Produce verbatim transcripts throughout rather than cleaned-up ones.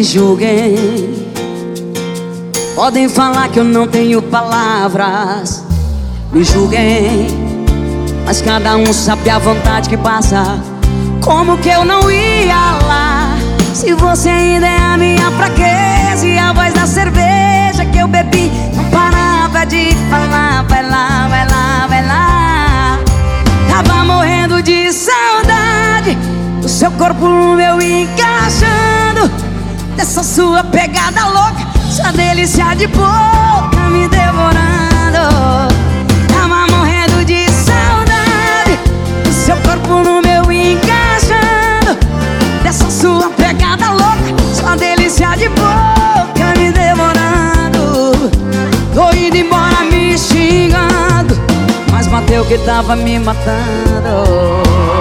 julguem. Podem falar que eu não tenho palavras, me julguem, mas cada um sabe a vontade que passa. Como que eu não ia lá, se você ainda é a minha fraqueza e a voz da cerveja que eu bebi não parava de falar. Vai lá, vai lá, vai lá. Tava morrendo de saudade do seu corpo no meu, encaixando, dessa sua pegada louca, sua delícia de boca me devorando. Tava morrendo de saudade do seu corpo no meu, encaixando, dessa sua pegada louca, sua delícia de boca me devorando. Tô indo embora me xingando, mas matei o que tava me matando.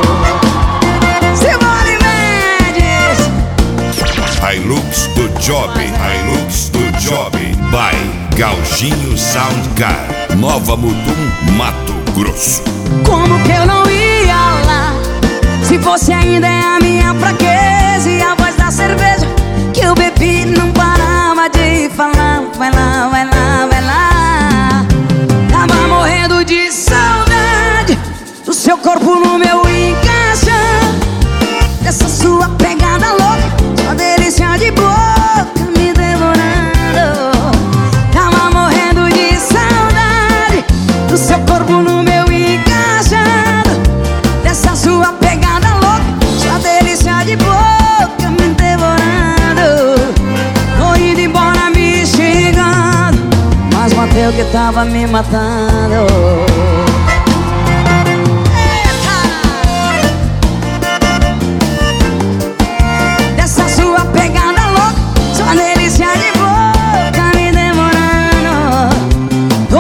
Hilux do Job, Hilux do Job, by Galginho Sound Car, Nova Mutum, Mato Grosso. Como que eu não ia lá, se você ainda é a minha fraqueza e a voz da cerveja que eu bebi não parava de falar. Vai lá, vai lá, vai lá. Tava morrendo de saudade do seu corpo no meu, encaixando, dessa sua pegada louca, sua delícia de boca me devorando. Tava morrendo de saudade do seu corpo no meu, encaixando, dessa sua pegada louca, sua delícia de boca me devorando. Tô indo embora me xingando, mas matei o que tava me matando.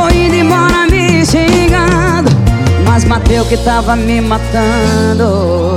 Matei o que tava me matando.